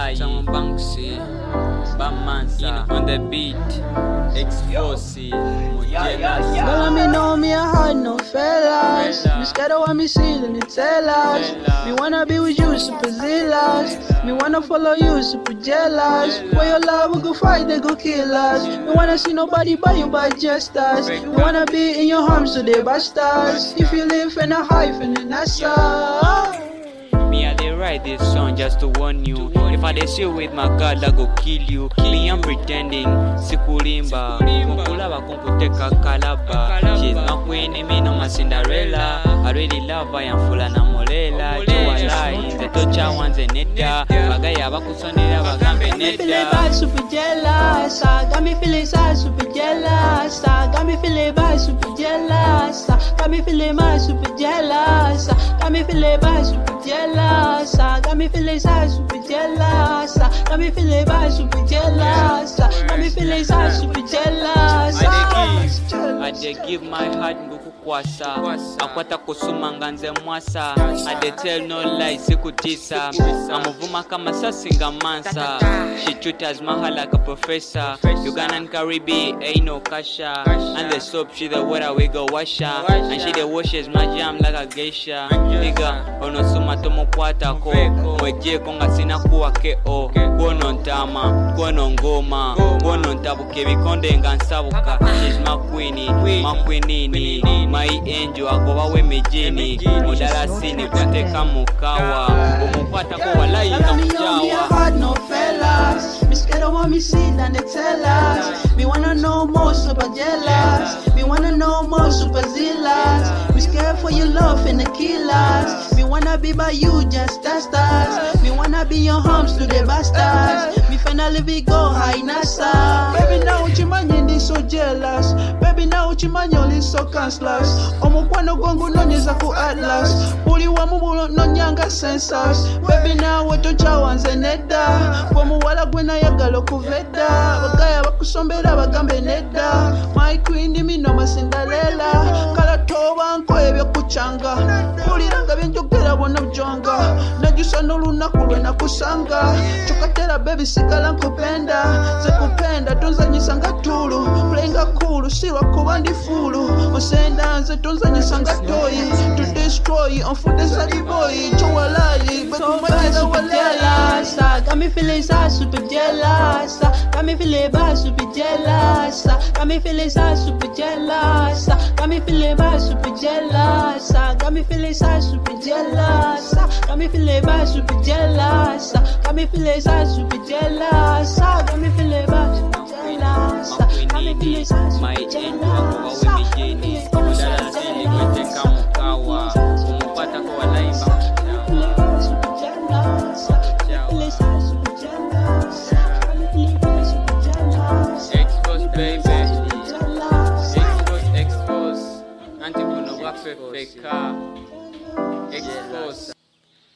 Walai, Chama Banksy, Bamansa, on the beat, Explosive, Mojelas. Girl, me know me a hard no fellas. Me scared of what me see and they tell us. Me wanna be with you, super zealous. Me wanna follow you, super jealous. For your love, we go fight, they go kill us. Me wanna see nobody but you, but just us. Me wanna be in your arms, so they bastards. If you live in a hive in the NASA. Me, I dey write this song just to warn you. If I dey see you with my God, I go kill you. Me, I'm pretending, sikulimba. Mukulaba kumputeka kalaba. She's my queen, me no my Cinderella. I really love her, I'm full na molela. Walai, the tocha ones and neta. Bagaya bakusonera bagambe neta. Bad, super jealous. Got me feeling sad, super jealous. Got me feeling bad, super jealous. Got me feeling mad, super jealous. Got me feeling bad, super jealous. Got me feeling sad, super jealous. Got me feeling bad, super jealous. Got me feeling sad, super jealous. I dey give my heart ngukukwasa. Akwata kusuma nganze mwasa. I dey tell no lies sikutisa. Amuvuma kama sasinga mansa. She treat as maha like a professor. Ugandan Caribbean ain't no kasha. And the soap she the water we go wash her. And she the washes my jam like a geisha. Nigga ono suma tomo kwata ko. Mweje konga sina kuwa keo. Kono ntama, kono ngoma. Kono ntabuke bikonde ngansabuka. She's my queenie, my queenini. My angel agoba we mejini. Modala sini kuteka mukawa. Umukwata ko walai kamujawa. No fellas, me scared of what me see and they tell us. Me wanna know more, super jealous. Me wanna know more, super zealous. Me scared for your love and the killers. Me wanna be by you, just test us. Me wanna be your arms to the bastards. Me finally we go high NASA. Baby now chimanye so jealous. Baby now chimanye so cancelous. Omukwano gwangu nonyeza ku atlas. Buli wa mubulo nonyanga sensors. Baby now weto chawanze neda. Kwa muwala gwena yagalo kuveda. Bagaya bakusombera bagambe neda. My queen mi no Cinderella. Kala toba nko ebyo kuchanga. Kuliranga byenjogera bona bjonga. Najusa nolunaku lwena kusanga. Chokatera baby sikala nkupenda. Zekupenda tonzanyisa nga tulu. Plenga kulu silwa kuba ndi fulu. Osenda nze tonzanyisa nga toyi. To destroy on foot as a boy. Chowalai bekumanyira walai. Got me feeling sad, super jealous. Got me feeling bad, super jealous. Got me feeling sad, super jealous. Got me feeling bad, super jealous. Got me feeling sad, super jealous. Got me feeling bad, super jealous. Got me feeling sad, super jealous. Got me feeling bad, super jealous. Got me feeling sad, super jealous. Modala sini kuteka mukawa. Umukwata ko walai expose. Anti kuno wakfe feka. Expose.